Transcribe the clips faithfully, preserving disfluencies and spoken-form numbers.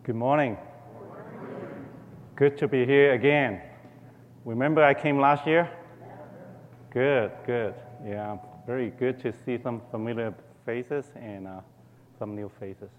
Good morning. Good to be here again. Remember I came last year? Good, good. Yeah, very good to see some familiar faces and uh, some new faces.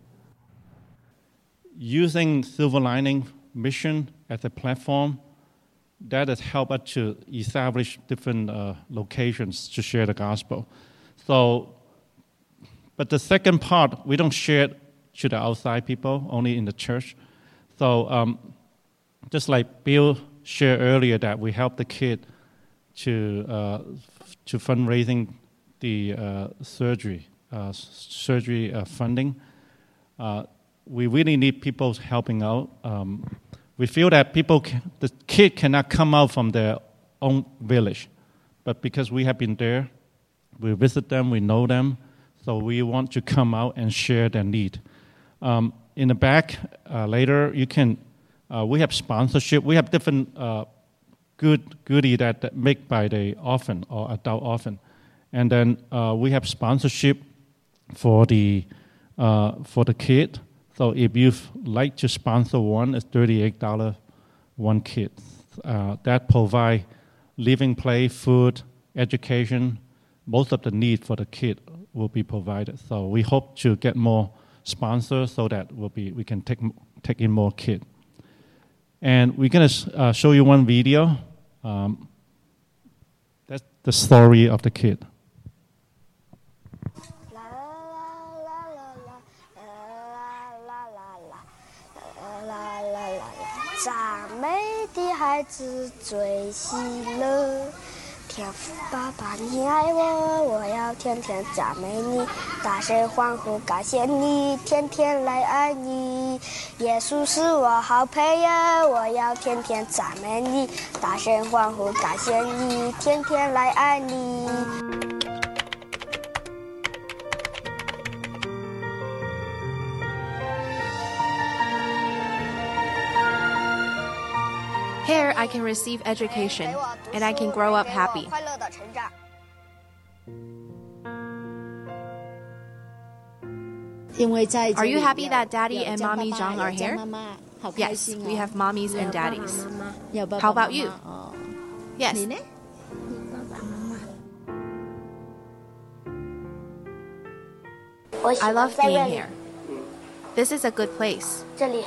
Using Silver Lining Mission as a platform, that has helped us to establish different uh, locations to share the gospel. So, but the second part, we don't share it to the outside people, only in the church. So um, just like Bill shared earlier that we help the kid to uh, to fundraising the uh, surgery, uh, surgery uh, funding. Uh, we really need people helping out. Um, we feel that people, can, the kid cannot come out from their own village, but because we have been there, we visit them, we know them, so we want to come out and share their need. Um, in the back, uh, later, you can, uh, we have sponsorship. We have different uh, good goodie that, that make by the orphan or adult orphan. And then uh, we have sponsorship for the, uh, for the kid. So if you'd like to sponsor one, it's thirty-eight dollars one kid. Uh, that provide living place, food, education. Most of the need for the kid will be provided. So we hope to get more sponsors so that will be we can take take in more kids. And we're going to uh, show you one video. Um, that's the story of the kid. 天父爸爸，你爱我，我要天天赞美你，大声欢呼感谢你，天天来爱你。耶稣是我好朋友，我要天天赞美你，大声欢呼感谢你，天天来爱你。 Here, I can receive education, and I can grow up happy. Are you happy that Daddy and Mommy Zhang are here? Yes, we have mommies and daddies. How about you? Yes. I love being here. This is a good place.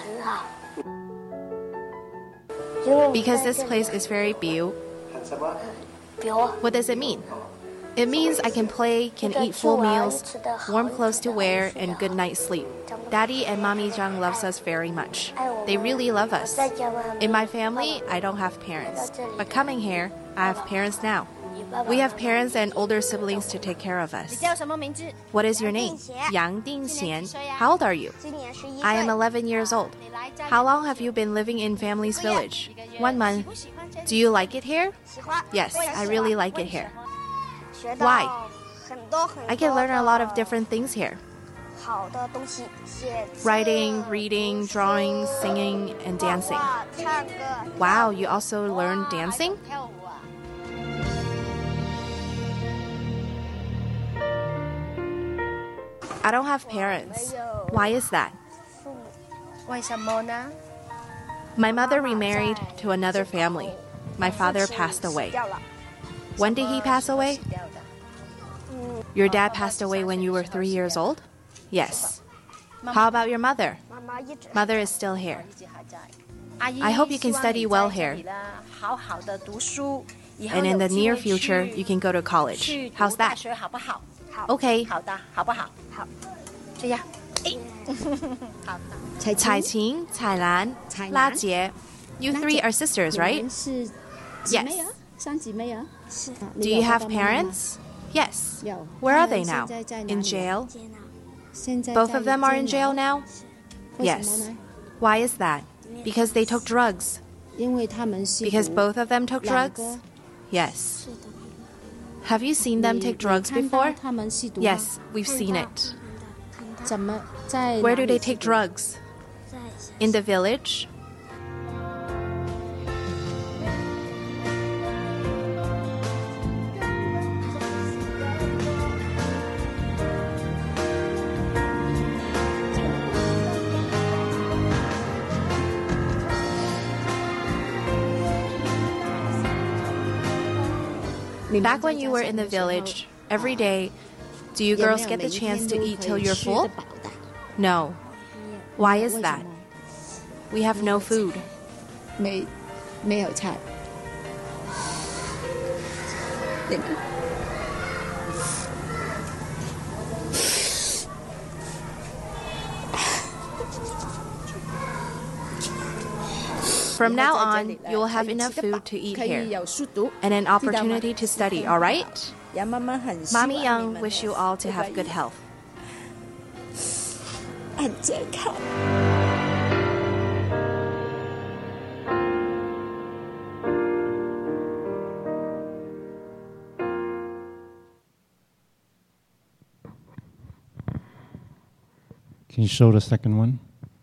Because this place is very beautiful. What does it mean? It means I can play, can eat full meals, warm clothes to wear, and good night's sleep. Daddy and Mommy Zhang loves us very much. They really love us. In my family, I don't have parents. But coming here, I have parents now. We have parents and older siblings to take care of us. What is your name? Yang Dingxian. How old are you? I am eleven years old. How long have you been living in family's village? One month. Do you like it here? Yes, I really like it here. Why? I can learn a lot of different things here. Writing, reading, drawing, singing, and dancing. Wow, you also learn dancing? I don't have parents. Why is that? My mother remarried to another family. My father passed away. When did he pass away? Your dad passed away when you were three years old? Yes. How about your mother? Mother is still here. I hope you can study well here. And in the near future, you can go to college. How's that? Okay. Cai Qing, Cai Lan, La Jie. You three are sisters, right? Yes. Do you have parents? Yes. Where are they now? In jail? Both of them are in jail now? Yes. Why is that? Because they took drugs. Because both of them took drugs? Yes. Have you seen them take drugs before? Yes, we've seen it. Where do they take drugs? In the village? Back when you were in the village, every day, do you girls get the chance to eat till you're full? No. Why is that? We have no food. From now on, you will have enough food to eat here and an opportunity to study, all right? Mommy Young wish you all to have good health. Can you show the second one?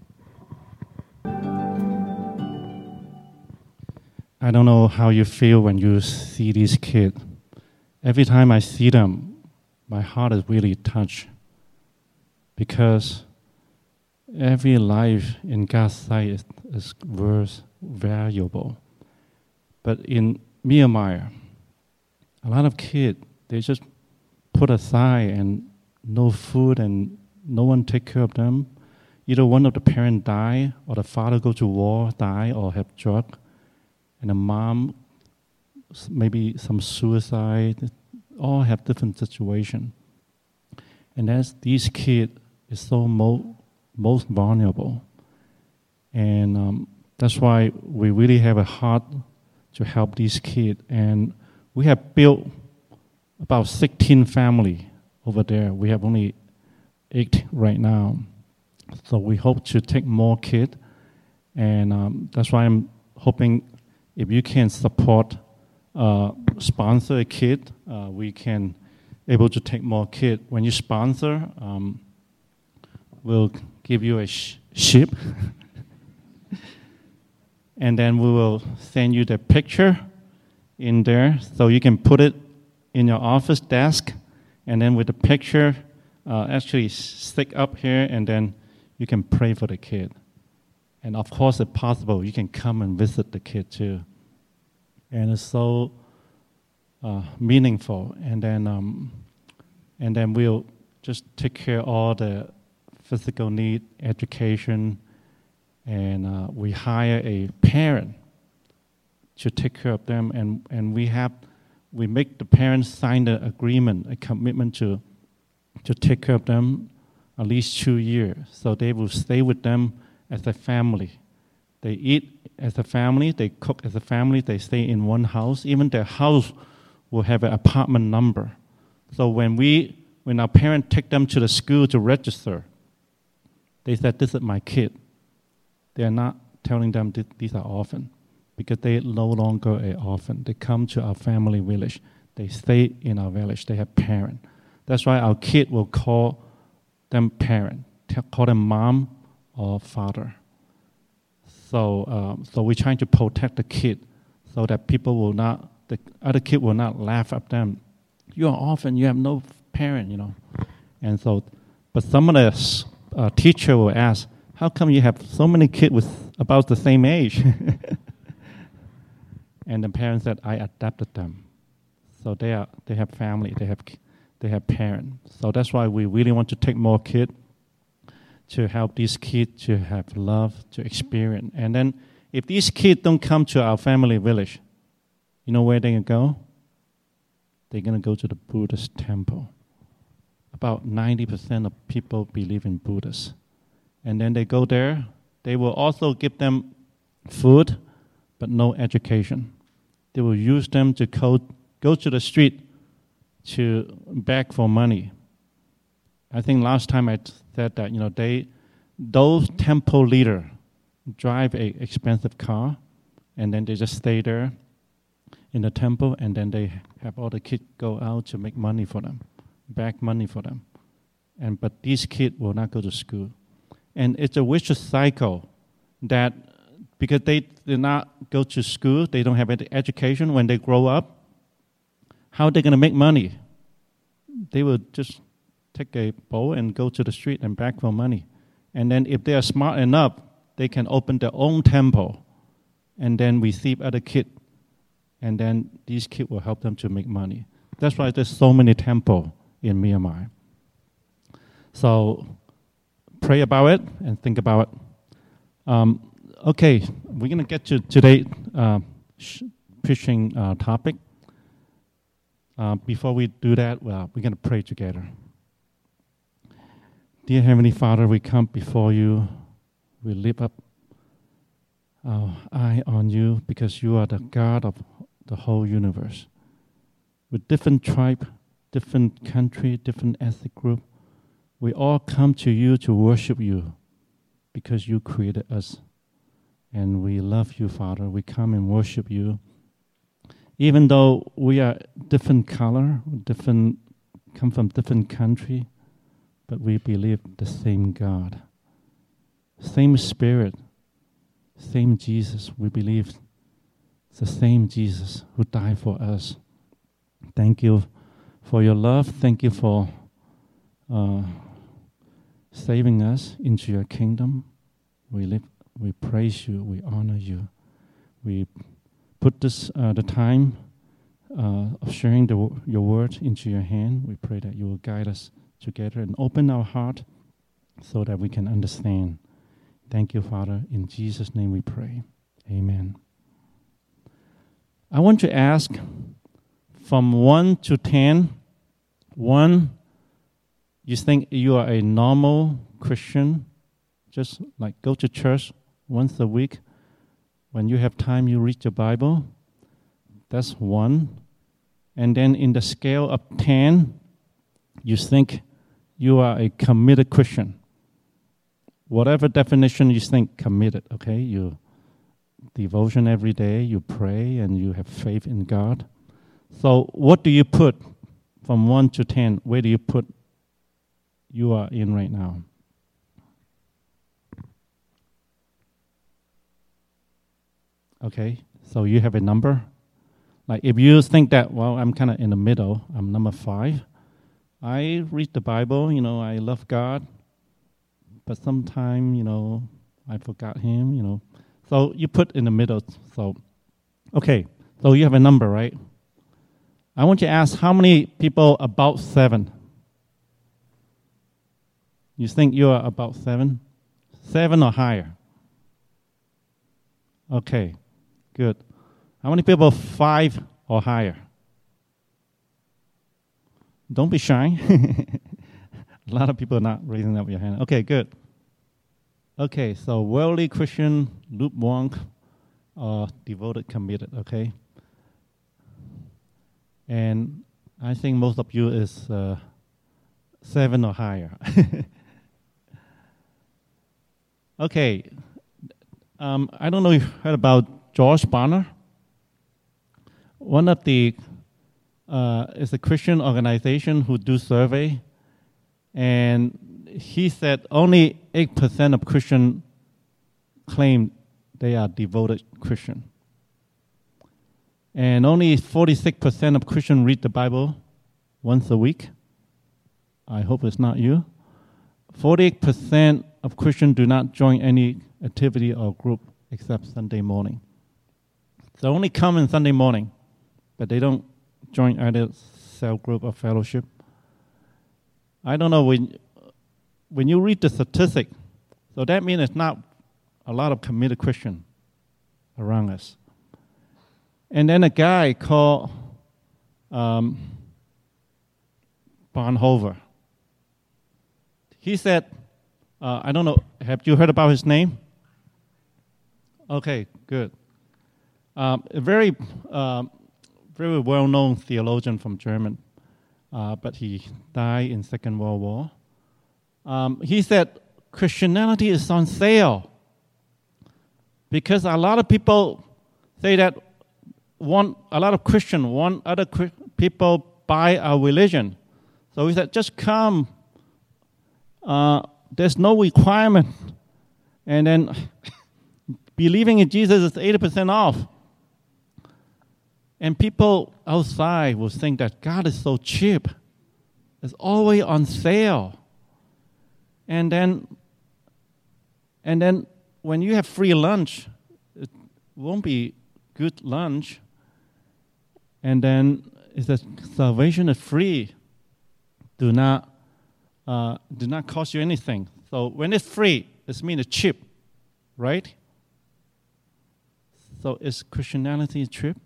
I don't know how you feel when you see these kids. Every time I see them, my heart is really touched because every life in God's sight is, is worth valuable. But in Myanmar, a lot of kids, they just put aside and no food and no one take care of them. Either one of the parents die or the father go to war, die or have drug. And the mom, maybe some suicide, all have different situations. And as these kids is so mo- most vulnerable. And um, that's why we really have a heart to help these kids. And we have built about sixteen families over there. We have only eight right now. So we hope to take more kids. And um, that's why I'm hoping if you can support, uh, sponsor a kid, uh, we can able to take more kids. When you sponsor, um, we'll give you a sh- ship, and then we will send you the picture in there, so you can put it in your office desk, and then with the picture, uh, actually stick up here, and then you can pray for the kid. And of course, if possible, you can come and visit the kid too. And it's so uh, meaningful. And then, um, and then we'll just take care of all the physical need, education, and uh, we hire a parent to take care of them. And, and we have, we make the parents sign the agreement, a commitment to to take care of them at least two years. So they will stay with them as a family. They eat as a family, they cook as a family, they stay in one house. Even their house will have an apartment number. So when we, when our parents take them to the school to register, they said, this is my kid. They're not telling them th- these are orphans, because they no longer an orphan. They come to our family village. They stay in our village. They have parents. That's why our kid will call them parent, call them mom or father. So, um, so we're trying to protect the kid so that people will not, the other kid will not laugh at them. You are orphan, you have no parent, you know. And so, but some of the uh, teacher will ask, how come you have so many kids with about the same age? And the parents said, I adopted them. So they are, they have family, they have they have parents. So that's why we really want to take more kids to help these kids to have love, to experience. And then if these kids don't come to our family village, you know where they're going to go? They're going to go to the Buddhist temple. About ninety percent of people believe in Buddhists. And then they go there. They will also give them food, but no education. They will use them to go, go to the street to beg for money. I think last time I said that, you know, they, those temple leaders drive a expensive car, and then they just stay there in the temple, and then they have all the kids go out to make money for them, beg money for them. And but these kids will not go to school. And it's a vicious cycle that because they did not go to school, they don't have any education. When they grow up, how are they going to make money? They will just take a bowl and go to the street and beg for money. And then if they are smart enough, they can open their own temple and then receive other kids and then these kids will help them to make money. That's why there's so many temples in Myanmar. So pray about it and think about it. Um, okay, we're going to get to today's uh, sh- preaching uh, topic. Uh, before we do that, well, we're going to pray together. Dear Heavenly Father, we come before you. We lift up our eye on you because you are the God of the whole universe. With different tribe, different country, different ethnic group, we all come to you to worship you because you created us. And we love you, Father. We come and worship you. Even though we are different color, different, come from different country, but we believe the same God, same Spirit, same Jesus. We believe it's the same Jesus who died for us. Thank you for your love. Thank you for uh, saving us into your kingdom. We live, we praise you. We honor you. We put this uh, the time uh, of sharing the, your word into your hand. We pray that you will guide us together and open our heart so that we can understand. Thank you, Father. In Jesus' name we pray. Amen. I want to ask from one to ten. One, you think you are a normal Christian, just like go to church once a week. When you have time, you read your Bible. That's one. And then in the scale of ten, you think you are a committed Christian. Whatever definition you think committed, okay? You devotion every day, you pray, and you have faith in God. So what do you put from one to ten? Where do you put you are in right now? Okay, so you have a number. Like if you think that, well, I'm kind of in the middle, I'm number five. I read the Bible, you know, I love God, but sometimes, you know, I forgot him, you know. So you put in the middle. So, okay, so you have a number, right? I want you to ask how many people about seven? You think you are about seven? Seven or higher? Okay, good. How many people five or higher? Don't be shy. A lot of people are not raising up your hand. Okay, good. Okay, so worldly Christian, lukewarm, or devoted, committed, okay? And I think most of you is uh, seven or higher. Okay, um, I don't know if you've heard about George Barna. One of the, uh, is a Christian organization who do survey, and he said only eight percent of Christians claim they are devoted Christian. And only forty-six percent of Christians read the Bible once a week. I hope it's not you. forty-eight percent of Christians do not join any activity or group except Sunday morning. So only come on Sunday morning, but they don't join either cell group or fellowship. I don't know, when when you read the statistic, so that means it's not a lot of committed Christians around us. And then a guy called um, Bonhoeffer. He said, uh, I don't know, have you heard about his name? Okay, good. Um, a very, uh, very well-known theologian from Germany, uh, but he died in Second World War. Um, he said, Christianity is on sale because a lot of people say that want a lot of Christians want other people buy our religion. So he said, just come. Uh, there's no requirement. And then believing in Jesus is eighty percent off. And people outside will think that God is so cheap. It's always on sale. And then, and then when you have free lunch, it won't be good lunch. And then it says salvation is free. Do not, uh, do not cost you anything. So when it's free, it means it's cheap, right? So is Christianity cheap?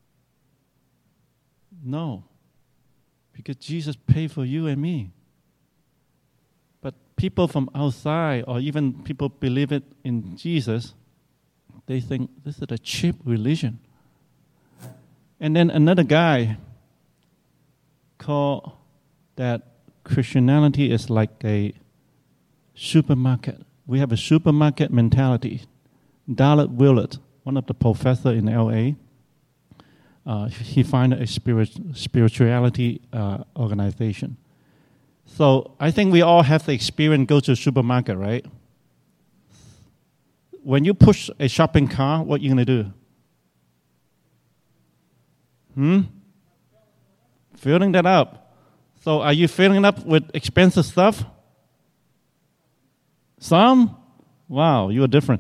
No, because Jesus paid for you and me. But people from outside, or even people believe it in Jesus, they think this is a cheap religion. And then another guy called that Christianity is like a supermarket. We have a supermarket mentality. Dallas Willard, one of the professors in L A, uh, he founded a spirit, spirituality uh, organization. So I think we all have the experience go to a supermarket, right? When you push a shopping cart, what are you going to do? Hmm? Filling that up. So are you filling it up with expensive stuff? Some? Wow, you are different.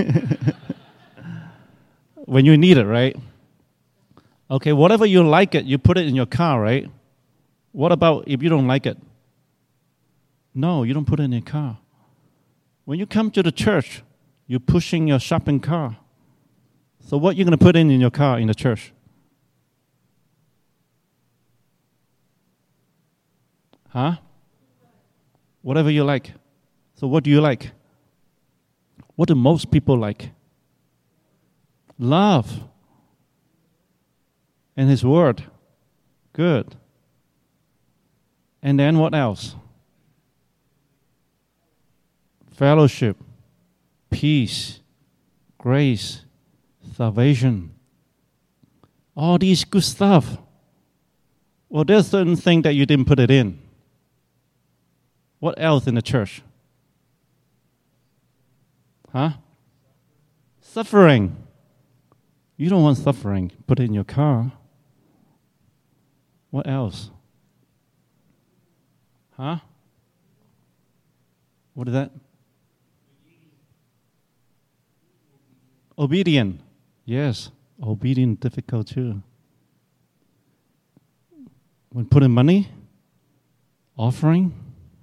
When you need it, right? Okay, whatever you like it, you put it in your car, right? What about if you don't like it? No, you don't put it in your car. When you come to the church, you're pushing your shopping cart. So what are you going to put in in your car in the church? Huh? Whatever you like. So what do you like? What do most people like? Love. And His Word. Good. And then what else? Fellowship, peace, grace, salvation. All these good stuff. Well, there's certain thing that you didn't put it in. What else in the church? Huh? Suffering. You don't want suffering. Put it in your car. What else? Huh? What is that? Obedient. Yes. Obedient difficult too. When put in money, offering,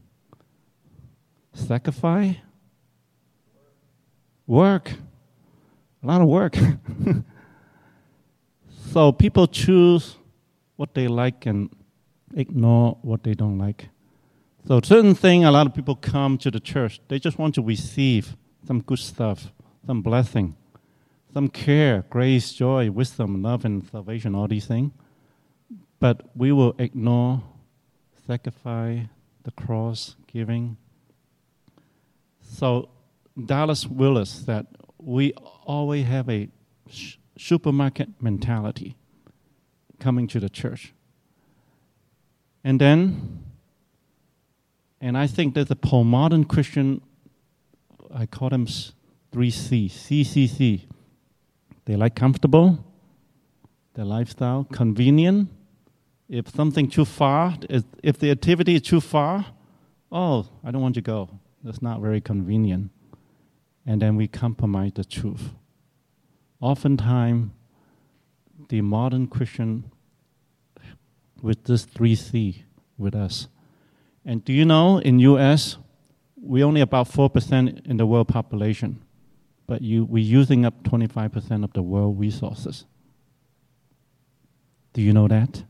sacrifice, work. A lot of work. So people choose what they like and ignore what they don't like. So certain thing, a lot of people come to the church. They just want to receive some good stuff, some blessing, some care, grace, joy, wisdom, love, and salvation, all these things. But we will ignore, sacrifice, the cross, giving. So Dallas Willard said, we always have a sh- supermarket mentality coming to the church. And then, and I think there's a postmodern Christian, I call them three C's, C C C. They like comfortable, their lifestyle, convenient. If something too far, if the activity is too far, oh, I don't want to go. That's not very convenient. And then we compromise the truth. Oftentimes, the modern Christian with this three C with us. And do you know, in U S, we're only about four percent in the world population, but you, we're using up twenty-five percent of the world resources. Do you know that?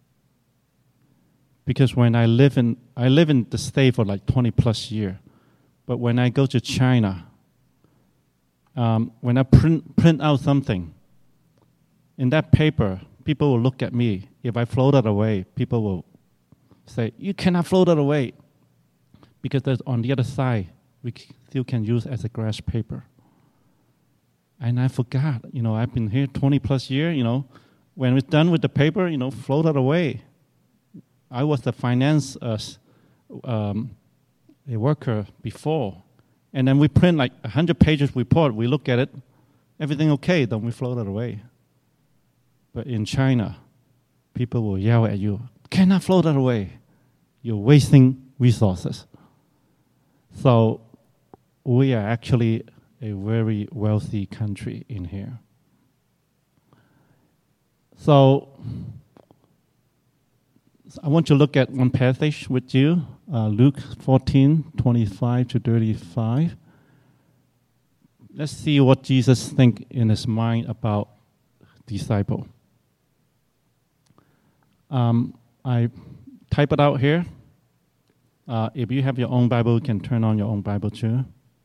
Because when I live in, I live in the States for like twenty plus years, but when I go to China, um, when I print, print out something, in that paper, people will look at me. If I float it away, people will say, you cannot float it away. Because there's on the other side, we still can use as a grass paper. And I forgot, you know, I've been here twenty plus years, you know, when it's done with the paper, you know, float it away. I was the finance uh, um, a worker before. And then we print like one hundred pages report, we look at it, everything okay, then we float it away. But in China, people will yell at you, cannot float it away. You're wasting resources. So we are actually a very wealthy country in here. So I want to look at one passage with you, uh, Luke fourteen, twenty-five to thirty-five. Let's see what Jesus thinks in his mind about disciple. Um, I type it out here. Uh, if you have your own Bible, you can turn on your own Bible too.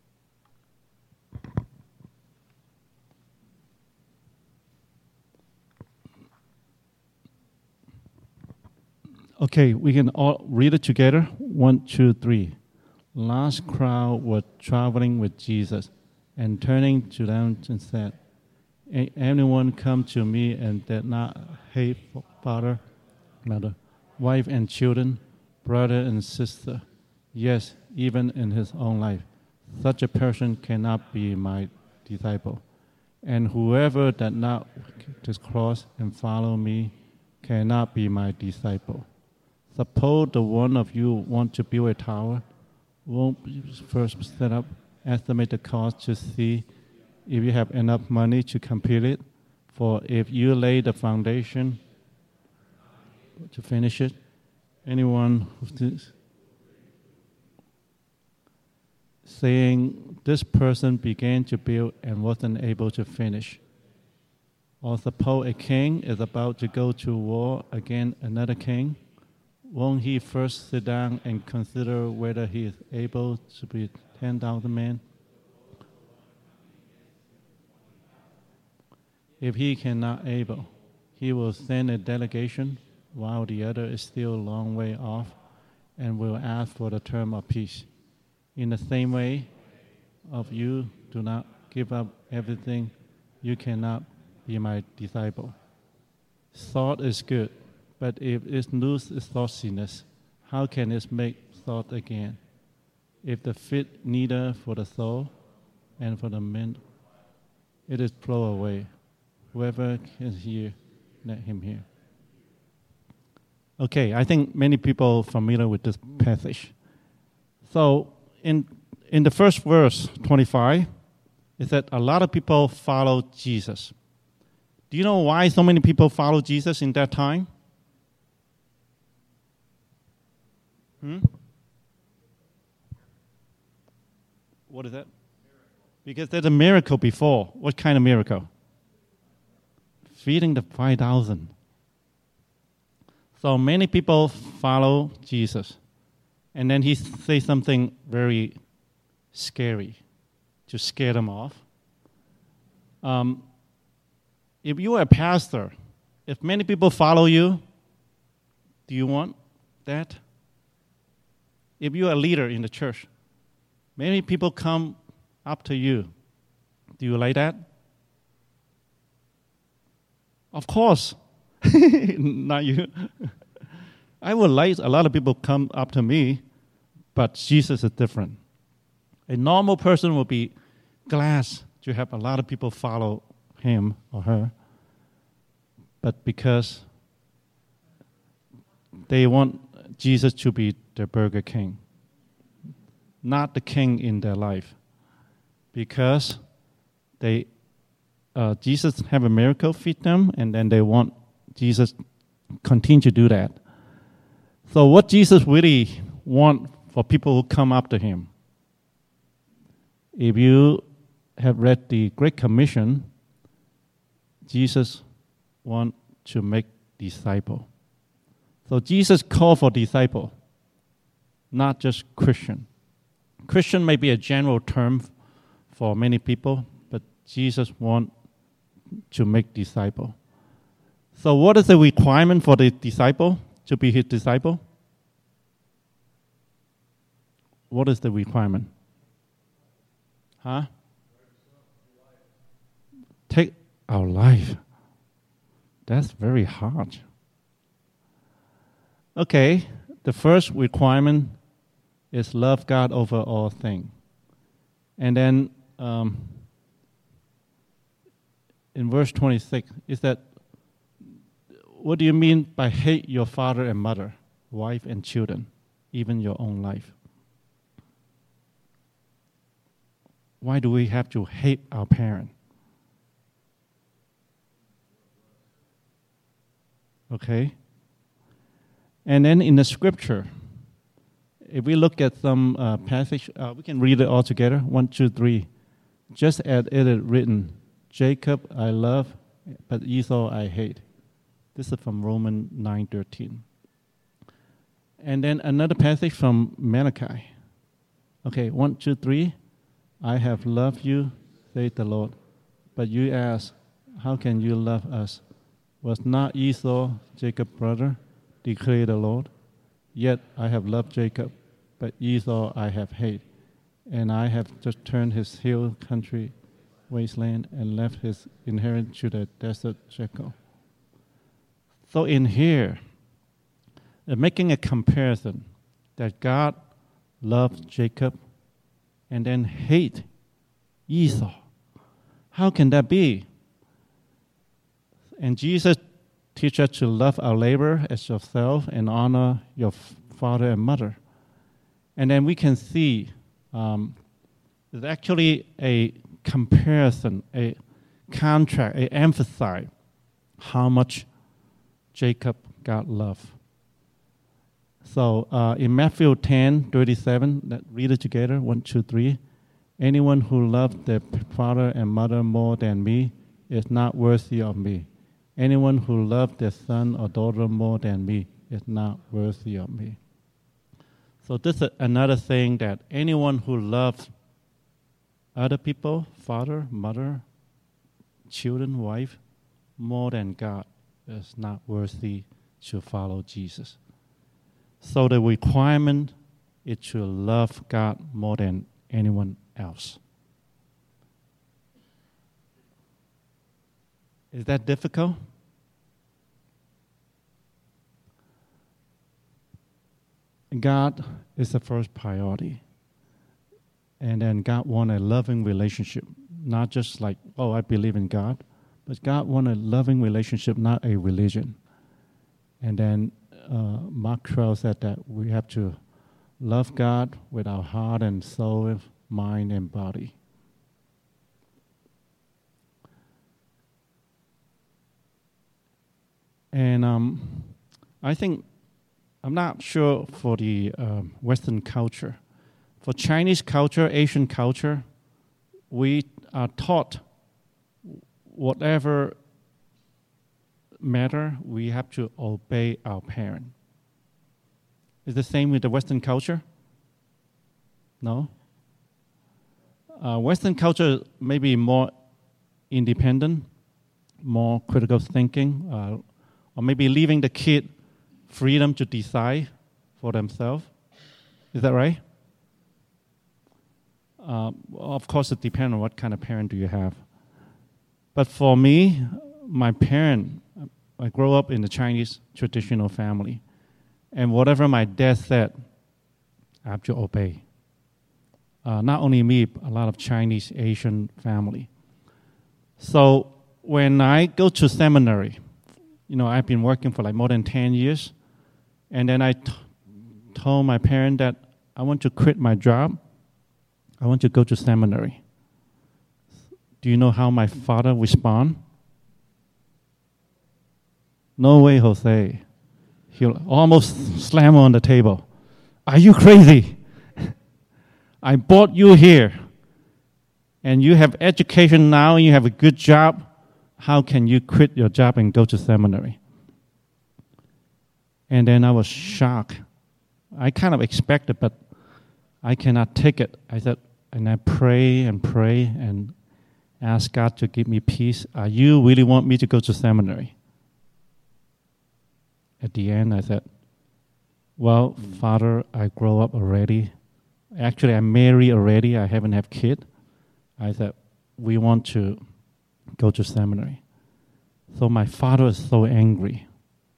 Okay, we can all read it together. One, two, three. Large crowd were traveling with Jesus, and turning to them and said, anyone come to me and did not hate father, mother, wife and children, brother and sister, yes, even in his own life, such a person cannot be my disciple. And whoever does not take his cross and follow me cannot be my disciple. Suppose the one of you want to build a tower, won't first set up, estimate the cost to see if you have enough money to complete it. For if you lay the foundation to finish it, anyone who's saying this person began to build and wasn't able to finish. Or suppose a king is about to go to war against another king. Won't he first sit down and consider whether he is able to be ten thousand men? If he cannot able, he will send a delegation while the other is still a long way off and will ask for the term of peace. In the same way, of you do not give up everything, you cannot be my disciple. Salt is good, but if it loses its saltiness, how can it make salt again? If the fit neither for the soul and for the men, it is thrown away. Whoever can hear, let him hear. Okay, I think many people are familiar with this passage. So in in the first verse, twenty-five, it said a lot of people follow Jesus. Do you know why so many people follow Jesus in that time? Hmm? What is that? Because there's a miracle before. What kind of miracle? Feeding the five thousand. So many people follow Jesus. And then he says something very scary to scare them off. Um, if you are a pastor, if many people follow you, do you want that? If you are a leader in the church, many people come up to you. Do you like that? Of course. Not you. I would like a lot of people come up to me, but Jesus is different. A normal person will be glad to have a lot of people follow him or her, but because they want Jesus to be the Burger King, not the king in their life, because they uh, Jesus have a miracle feed them, and then they want Jesus continue to do that. So what Jesus really want for people who come after him? If you have read the Great Commission, Jesus want to make disciple. So Jesus called for disciple, not just Christian. Christian may be a general term for many people, but Jesus want to make disciple. So what is the requirement for the disciple to be his disciple? What is the requirement? Huh? Take our life. That's very hard. Okay, the first requirement is love God over all things. And then um, in verse twenty-six, is that, what do you mean by hate your father and mother, wife and children, even your own life? Why do we have to hate our parent? Okay? And then in the scripture, if we look at some uh, passage, uh, we can read it all together. One, two, three. Just as it is written, Jacob I love, but Esau I hate. This is from Romans nine thirteen. And then another passage from Malachi. Okay, one, two, three. I have loved you, saith the Lord. But you ask, how can you love us? Was not Esau Jacob's brother, declared the Lord? Yet I have loved Jacob, but Esau I have hated. And I have just turned his hill country wasteland and left his inheritance to the desert Shekel. So in here, they're making a comparison that God loved Jacob and then hate Esau. How can that be? And Jesus teaches us to love our neighbor as yourself and honor your father and mother. And then we can see um, there's actually a comparison, a contrast, a emphasize how much Jacob got love. So uh, in Matthew ten thirty-seven, that read it together, one, two, three. Anyone who loves their father and mother more than me is not worthy of me. Anyone who loves their son or daughter more than me is not worthy of me. So this is another thing, that anyone who loves other people, father, mother, children, wife, more than God is not worthy to follow Jesus. So the requirement is to love God more than anyone else. Is that difficult? God is the first priority. And then God wants a loving relationship, not just like, oh, I believe in God, but God wants a loving relationship, not a religion. And then uh, Mark twelve said that we have to love God with our heart and soul, mind and body. And um, I think, I'm not sure for the um, Western culture. For Chinese culture, Asian culture, we are taught whatever matter, we have to obey our parent. Is the same with the Western culture? No? Uh, Western culture may be more independent, more critical thinking, uh, or maybe leaving the kid freedom to decide for themselves. Is that right? Uh, of course, it depends on what kind of parent do you have. But for me, my parent, I grew up in the Chinese traditional family. And whatever my dad said, I have to obey. Uh, not only me, a lot of Chinese Asian family. So when I go to seminary, you know, I've been working for like more than ten years. And then I t- told my parent that I want to quit my job. I want to go to seminary. Do you know how my father responded? No way, Jose. He'll almost slam on the table. Are you crazy? I brought you here. And you have education now, and you have a good job. How can you quit your job and go to seminary? And then I was shocked. I kind of expected, but I cannot take it. I said, and I pray and pray and ask God to give me peace. Uh, you really want me to go to seminary? At the end, I said, well, Father, I grow up already. Actually, I'm married already. I haven't have kid. I said, we want to go to seminary. So my father was so angry,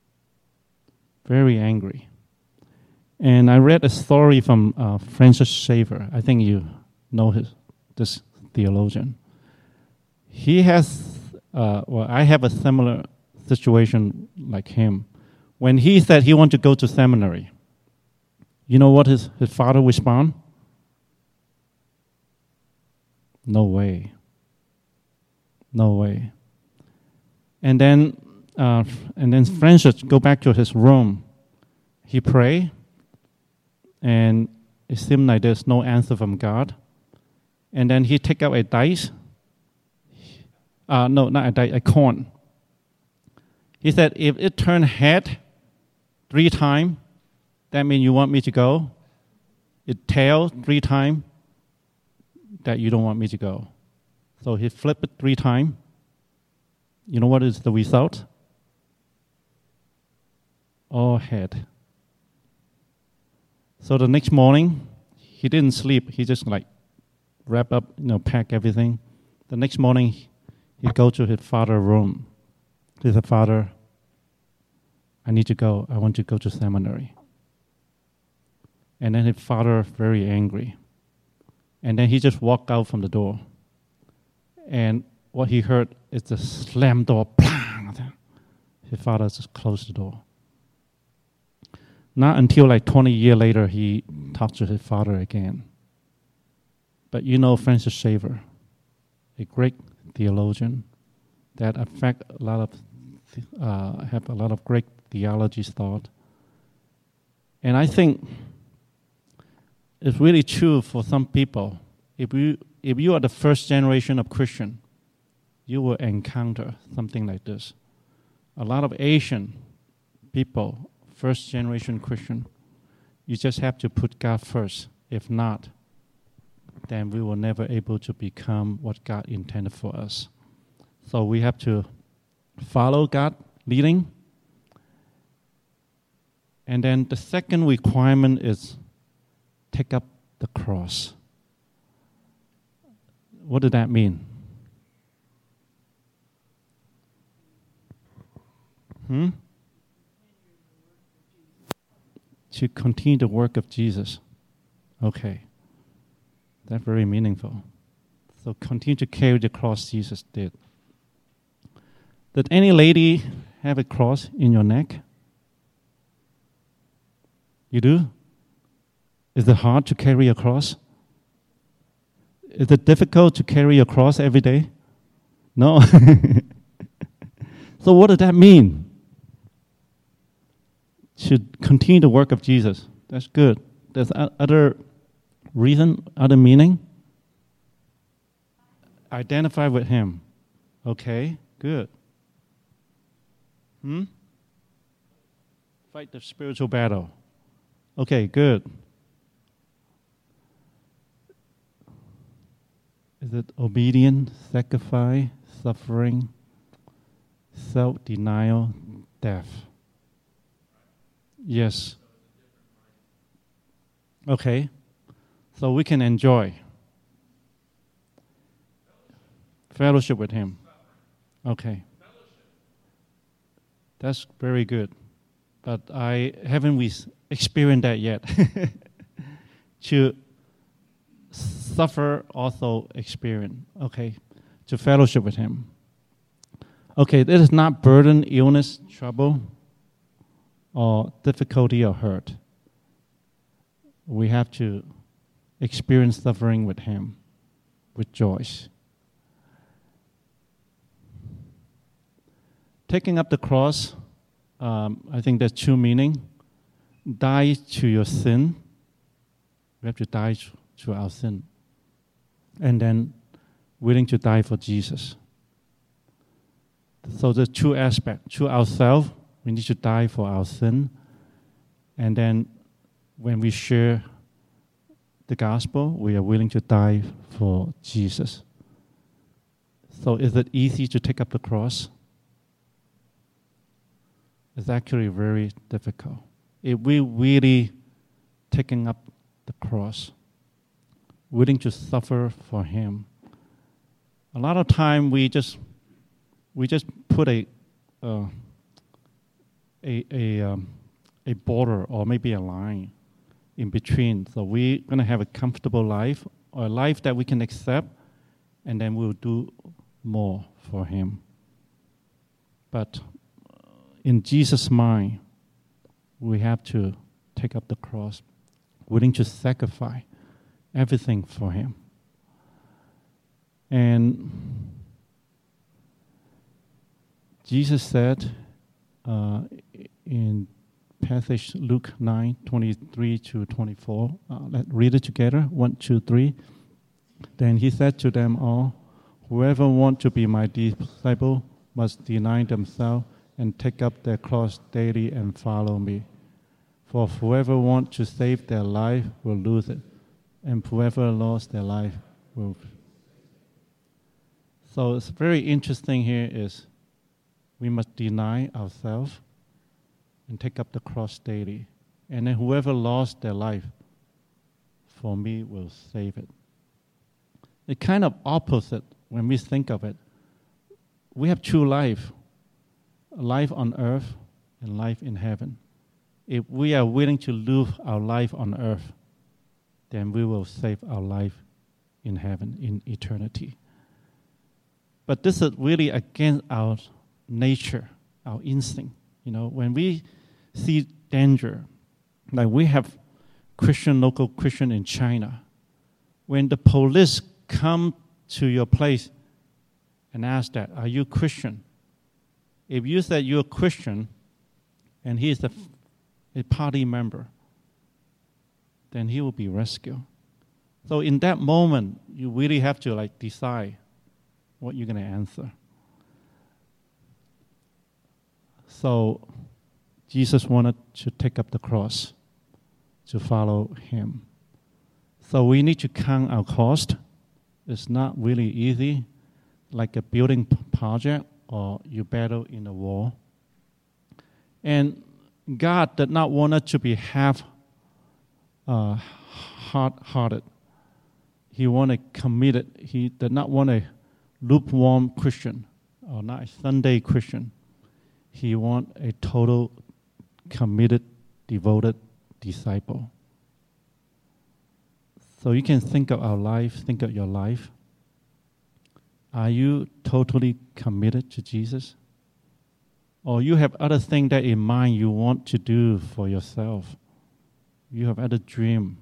very angry. And I read a story from uh, Francis Schaeffer. I think you know his, this theologian. He has, uh, well, I have a similar situation like him. When he said he wanted to go to seminary, you know what his, his father responded? No way. No way. And then uh, and then Francis go back to his room. He pray, and it seemed like there's no answer from God. And then he take out a dice. Uh, no, not a dice, a coin. He said, if it turn head three times, that means you want me to go. It tail three times, that you don't want me to go. So he flipped it three times. You know what is the result? All head. So the next morning, he didn't sleep. He just like wrap up, you know, pack everything. The next morning, he go to his father's room. He said, Father, I need to go. I want to go to seminary. And then his father very angry. And then he just walked out from the door. And what he heard is the slam door. His father just closed the door. Not until like twenty years later, he talked to his father again. But you know Francis Schaeffer, a great theologian that affect a lot of, uh, have a lot of great theology thought. And I think it's really true for some people. If you if you are the first generation of Christian, you will encounter something like this. A lot of Asian people, first generation Christian, you just have to put God first. If not, then we will never able to become what God intended for us. So we have to follow God leading. And then the second requirement is take up the cross. What did that mean? Hmm? To continue the work of Jesus. Okay. That's very meaningful. So continue to carry the cross Jesus did. Did any lady have a cross in your neck? You do? Is it hard to carry a cross? Is it difficult to carry a cross every day? No. So what does that mean? To continue the work of Jesus. That's good. There's other reason, other meaning. Identify with him. Okay, good. Hmm? Fight the spiritual battle. Okay, good. Is it obedience, sacrifice, suffering, self-denial, death? Yes. Okay. So we can enjoy fellowship with him. Okay. That's very good. But I haven't we experienced that yet. To suffer also experience. Okay. To fellowship with him. Okay, this is not burden, illness, trouble, or difficulty or hurt. We have to experience suffering with him, with joy. Taking up the cross, um, I think there's two meanings. Die to your sin. We have to die to our sin. And then willing to die for Jesus. So there's two aspects. To ourselves, we need to die for our sin. And then when we share the gospel, we are willing to die for Jesus. So is it easy to take up the cross? It's actually very difficult. If we really taking up the cross, willing to suffer for him, a lot of time we just we just put a uh, a a um, a border or maybe a line in between. So we're going to have a comfortable life, or a life that we can accept, and then we'll do more for him. But in Jesus' mind, we have to take up the cross, willing to sacrifice everything for him. And Jesus said uh, in passage Luke nine, twenty-three to twenty-four. Uh, let's read it together. One, two, three. Then he said to them all, whoever wants to be my disciple must deny themselves and take up their cross daily and follow me. For whoever wants to save their life will lose it, and whoever lost their life will. So it's very interesting here is we must deny ourselves and take up the cross daily. And then whoever lost their life, for me, will save it. It's kind of opposite when we think of it. We have two life, life on earth and life in heaven. If we are willing to lose our life on earth, then we will save our life in heaven, in eternity. But this is really against our nature, our instinct. You know, when we see danger, like we have Christian, local Christian in China, when the police come to your place and ask that, are you Christian? If you said you're a Christian and he is a, a party member, then he will be rescued. So in that moment, you really have to like decide what you're going to answer. So Jesus wanted to take up the cross to follow him. So we need to count our cost. It's not really easy, like a building project or you battle in a war. And God did not want us to be half uh, hard-hearted. He wanted committed. He did not want a lukewarm Christian or not a Sunday Christian. He want a total committed, devoted disciple. So you can think of our life, think of your life. Are you totally committed to Jesus? Or you have other things that in mind you want to do for yourself? You have other dream,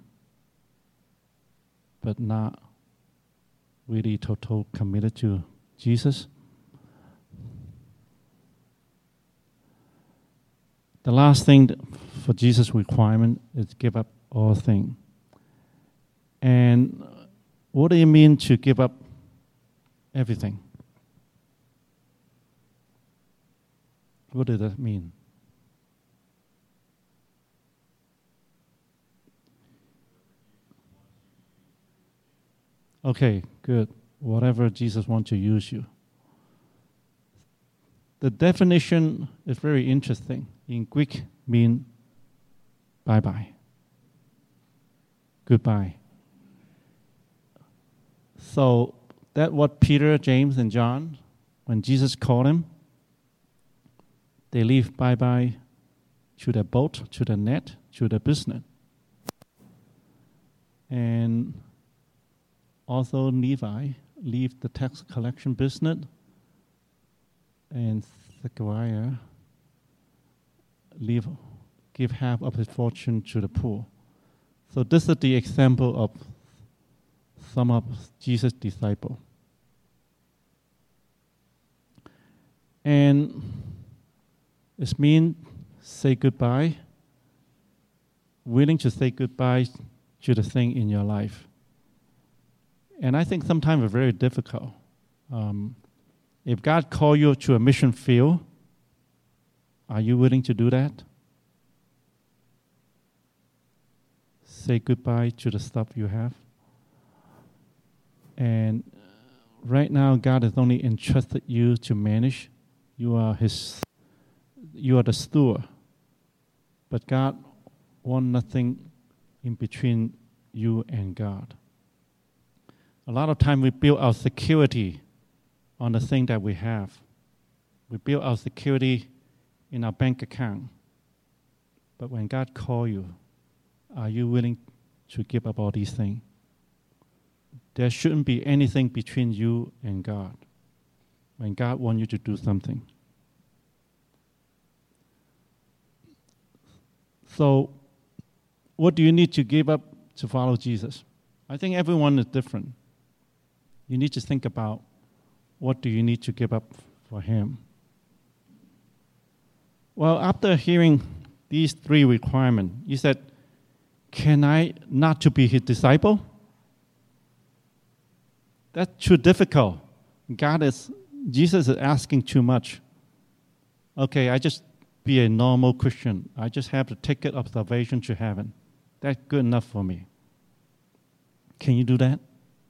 but not really total committed to Jesus? The last thing for Jesus' requirement is give up all things. And what do you mean to give up everything? What does that mean? Okay, good. Whatever Jesus wants to use you. The definition is very interesting. In Greek, mean bye-bye, goodbye. So that's what Peter, James, and John, when Jesus called them, they leave bye-bye to the boat, to the net, to the business. And also Levi leave the tax collection business, and Zechariah leave, give half of his fortune to the poor. So this is the example of some of Jesus' disciples. And it means say goodbye, willing to say goodbye to the thing in your life. And I think sometimes it's very difficult. Um, if God calls you to a mission field, are you willing to do that? Say goodbye to the stuff you have. And right now, God has only entrusted you to manage. You are His. You are the steward. But God wants nothing in between you and God. A lot of time we build our security on the thing that we have. We build our security in our bank account. But when God calls you, are you willing to give up all these things? There shouldn't be anything between you and God when God wants you to do something. So, what do you need to give up to follow Jesus? I think everyone is different. You need to think about what do you need to give up for Him. Well, after hearing these three requirements, he said, can I not to be his disciple? That's too difficult. God is, Jesus is asking too much. Okay, I just be a normal Christian. I just have the ticket of salvation to heaven. That's good enough for me. Can you do that?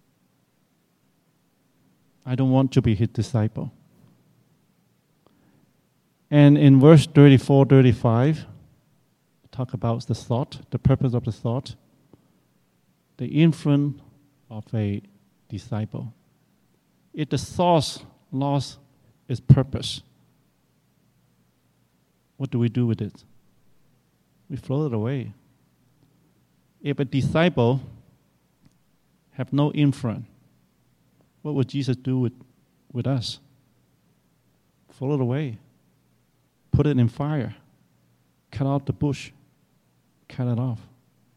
I don't want to be his disciple. And in verse thirty-four, thirty-five, talk about the thought, the purpose of the thought, the influence of a disciple. If the source lost its purpose, what do we do with it? We throw it away. If a disciple have no influence, what would Jesus do with, with us? Throw it away. Put it in fire. Cut out the bush. Cut it off.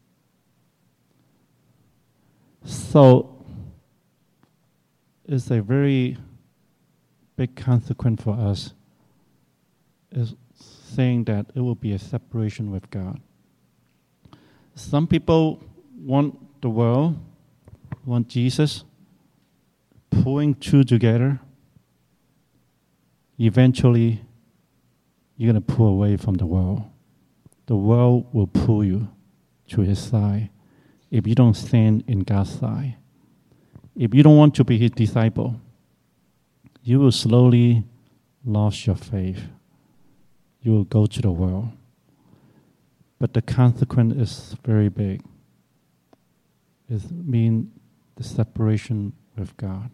So, it's a very big consequence for us. Is saying that it will be a separation with God. Some people want the world, want Jesus, pulling two together. Eventually, you're going to pull away from the world. The world will pull you to his side if you don't stand in God's side. If you don't want to be his disciple, you will slowly lose your faith. You will go to the world. But the consequence is very big. It means the separation with God.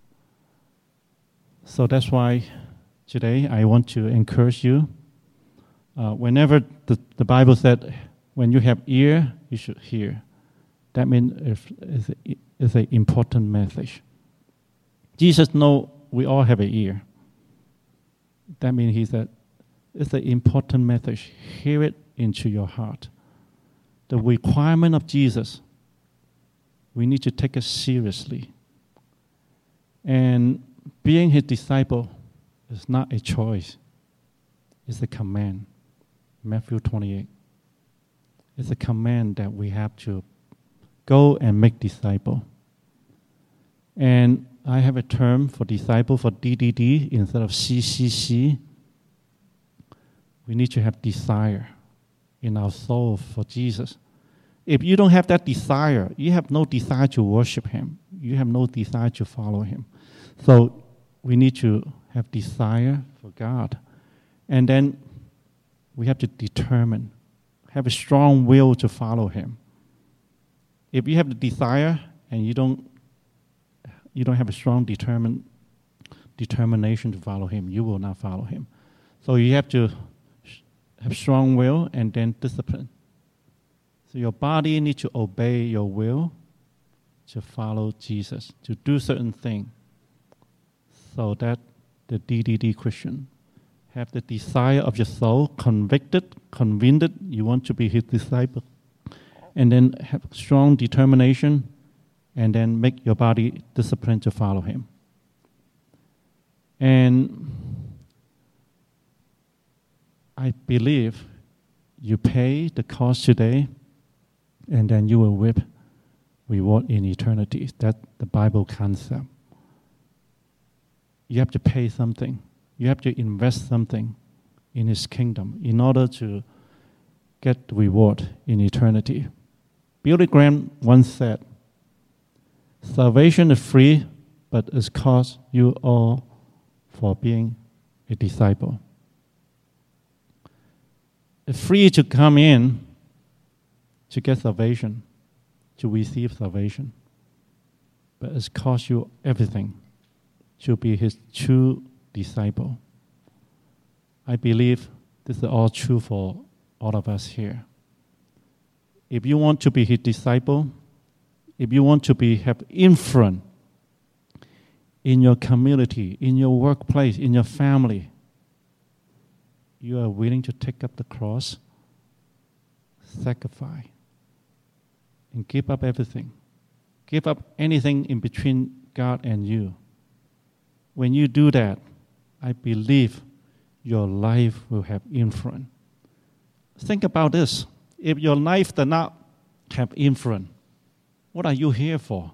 So that's why today I want to encourage you. Uh, whenever the, the Bible said, when you have ear, you should hear. That means it's, it's, it's an important message. Jesus knows we all have an ear. That means he said, it's an important message. Hear it into your heart. The requirement of Jesus, we need to take it seriously. And being his disciple is not a choice. It's a command. Matthew twenty-eight. It's a command that we have to go and make disciple. And I have a term for disciple for D D D instead of C C C. We need to have desire in our soul for Jesus. If you don't have that desire, you have no desire to worship him. You have no desire to follow him. So we need to have desire for God. And then we have to determine, have a strong will to follow him. If you have the desire and you don't you don't have a strong determine, determination to follow him, you will not follow him. So you have to have strong will and then discipline. So your body needs to obey your will to follow Jesus, to do certain things, so that the D D D Christian have the desire of your soul, convicted, convinced you want to be his disciple, and then have strong determination, and then make your body disciplined to follow him. And I believe you pay the cost today, and then you will reap reward in eternity. That's the Bible concept. You have to pay something. You have to invest something in his kingdom in order to get the reward in eternity. Billy Graham once said, salvation is free, but it costs you all for being a disciple. It's free to come in to get salvation, to receive salvation. But it costs you everything to be his true disciple. I believe this is all true for all of us here. If you want to be his disciple, if you want to be have influence in your community, in your workplace, in your family, you are willing to take up the cross, sacrifice, and give up everything. Give up anything in between God and you. When you do that, I believe your life will have influence. Think about this. If your life does not have influence, what are you here for?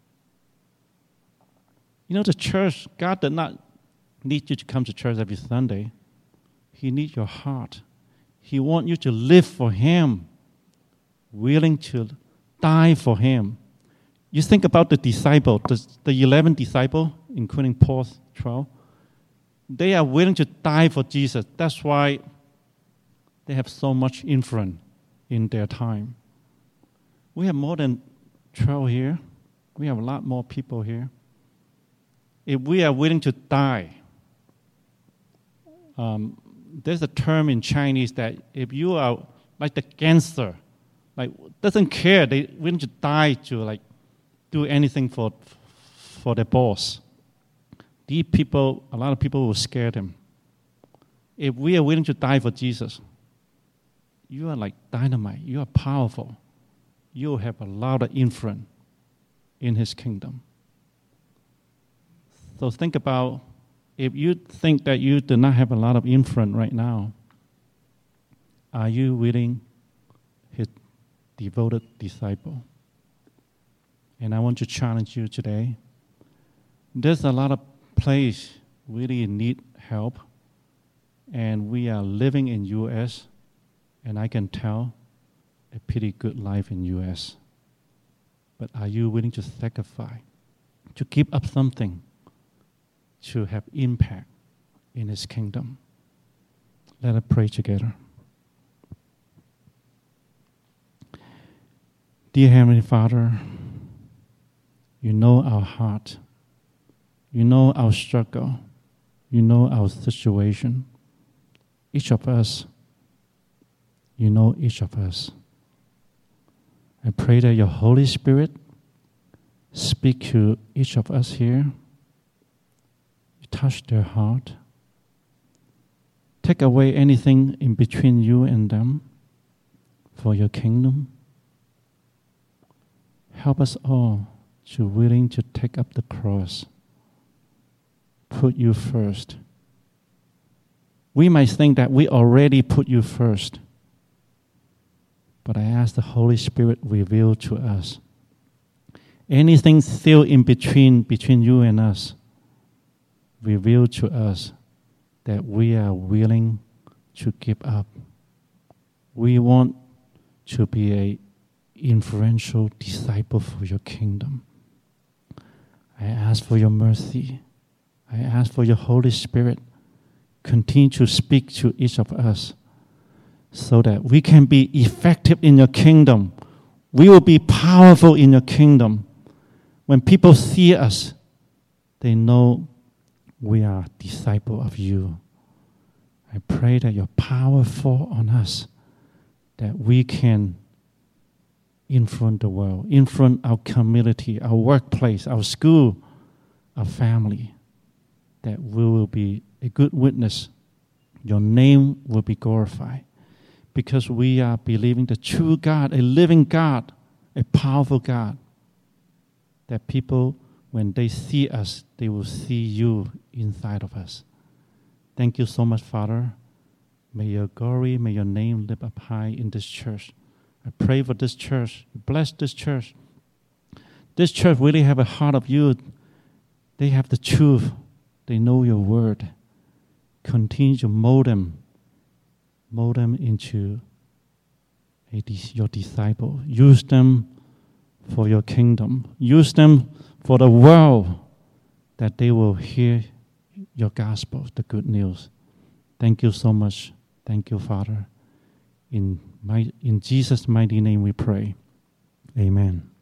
You know, the church, God does not need you to come to church every Sunday. He needs your heart. He wants you to live for Him, willing to die for Him. You think about the disciple, the, the eleven disciples, including Paul's twelve. They are willing to die for Jesus. That's why they have so much influence in their time. We have more than twelve here. We have a lot more people here. If we are willing to die, um, there's a term in Chinese that if you are like the gangster, like doesn't care, they willing to die to like do anything for for their boss. These people, a lot of people will scare them. If we are willing to die for Jesus, you are like dynamite. You are powerful. You have a lot of influence in His kingdom. So think about, if you think that you do not have a lot of influence right now, are you willing His devoted disciple? And I want to challenge you today. There's a lot of place really need help, and we are living in U S, and I can tell a pretty good life in U S. But are you willing to sacrifice, to give up something, to have impact in His kingdom? Let us pray together. Dear Heavenly Father, you know our heart. You know our struggle. You know our situation. Each of us, you know each of us. I pray that your Holy Spirit speak to each of us here. You touch their heart. Take away anything in between you and them for your kingdom. Help us all to willing to take up the cross. Put you first. We might think that we already put you first. But I ask the Holy Spirit reveal to us anything still in between, between you and us, reveal to us that we are willing to give up. We want to be an influential disciple for your kingdom. I ask for your mercy. I ask for your Holy Spirit. Continue to speak to each of us so that we can be effective in your kingdom. We will be powerful in your kingdom. When people see us, they know we are disciples of you. I pray that your power fall on us, that we can influence the world, influence our community, our workplace, our school, our family, that we will be a good witness. Your name will be glorified because we are believing the true God, a living God, a powerful God, that people, when they see us, they will see you inside of us. Thank you so much, Father. May your glory, may your name live up high in this church. I pray for this church. Bless this church. This church really have a heart of you. They have the truth. They know your word. Continue to mold them. Mold them into a, your disciple. Use them for your kingdom. Use them for the world, that they will hear your gospel, the good news. Thank you so much. Thank you, Father. In, my, in Jesus' mighty name we pray. Amen.